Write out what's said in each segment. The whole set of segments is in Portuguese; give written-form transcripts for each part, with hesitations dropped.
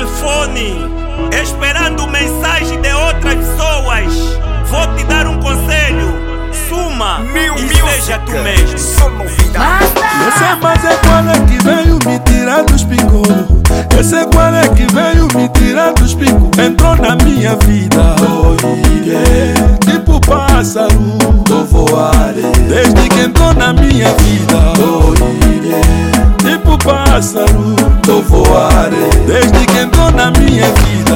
telefone, esperando mensagem de outras pessoas. Vou te dar um conselho: suma e seja tu mesmo. Só novidade. Esse mas é qual é que veio me tirar dos picos. Esse é qual é que veio me tirar dos picos. Entrou na minha vida, tipo pássaro, tô voar. Desde que entrou na minha vida, tipo pássaro, tô voar. Desde que entrou na minha vida,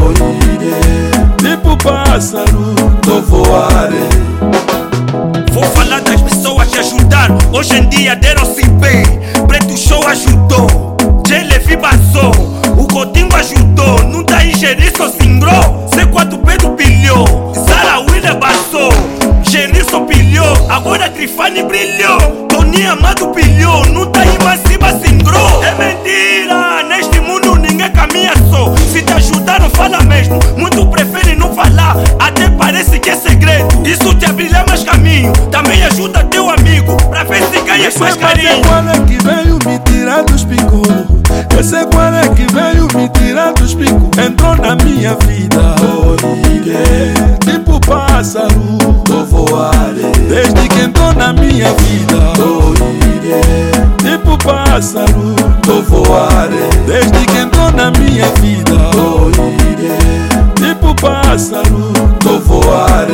tipo pássaro, tô voar. Vou falar das pessoas que ajudaram. Hoje em dia deram-se bem. Preto Show ajudou, J-Levi passou, o Coutinho ajudou. Não tá ingeriço singrou, C4 Pedro pilhou, Zara Willa passou, Geriço pilhou, agora Trifani brilhou, Tony Amado pilhou. Não tá Imaciba singrou. É mentira, neste mundo ninguém caminha só. Se te ajudaram fala mesmo, muito preferem não falar, até parece que é segredo. Isso te abrirá mais caminho, também ajuda teu amigo, pra ver se ganhas mais carinho. Esse qual é que veio me tirar dos picos. Esse qual é que veio me tirar dos picos. Entrou na minha vida, tipo pássaro, tô voar. Desde que entrou na minha vida, tipo pássaro, tô voar. Desde que entrou na minha vida, tipo pássaro, tô voar.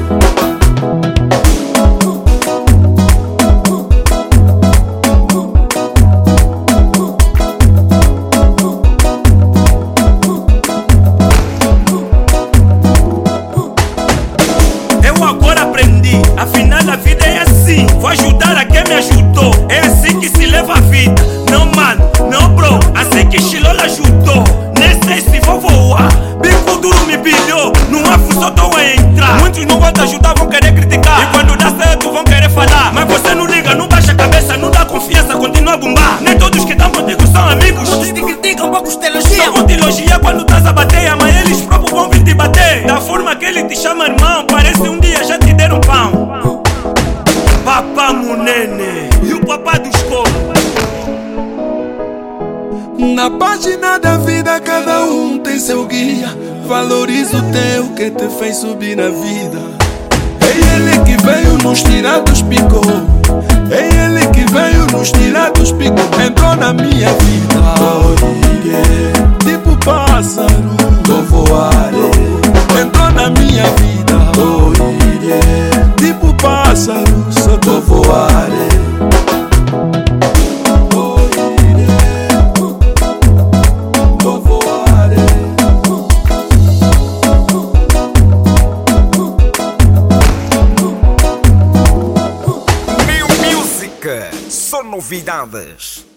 Afinal a vida é assim, vou ajudar a quem me ajudou. É assim que se leva a vida. Não mano, não bro, assim que Chilola ajudou. Nem sei se vou voar, bico duro me pilhou. No afro só tô a entrar. Muitos não gostam de ajudar, vão querer criticar, e quando dá certo vão querer falar. Mas você não liga, não baixa a cabeça, não dá confiança, continua a bombar. Nem todos que estão contigo são amigos. Muitos te criticam, poucos te elogiam. Só vão te elogiar quando estás a bater, amanhã eles próprios vão vir te bater. Da forma que ele te chama irmão, parece um dia já te deram pão. Papá Munene e o papá dos povos. Na página da vida cada um tem seu guia. Valoriza o teu que te fez subir na vida. É ele que veio nos tirar dos picos. É ele que veio nos tirar dos picos. Entrou na minha vida, tipo pássaro, tô voar. Entrou na minha vida, tipo pássaro, só tô voar. Tô voar. New Music, só novidades.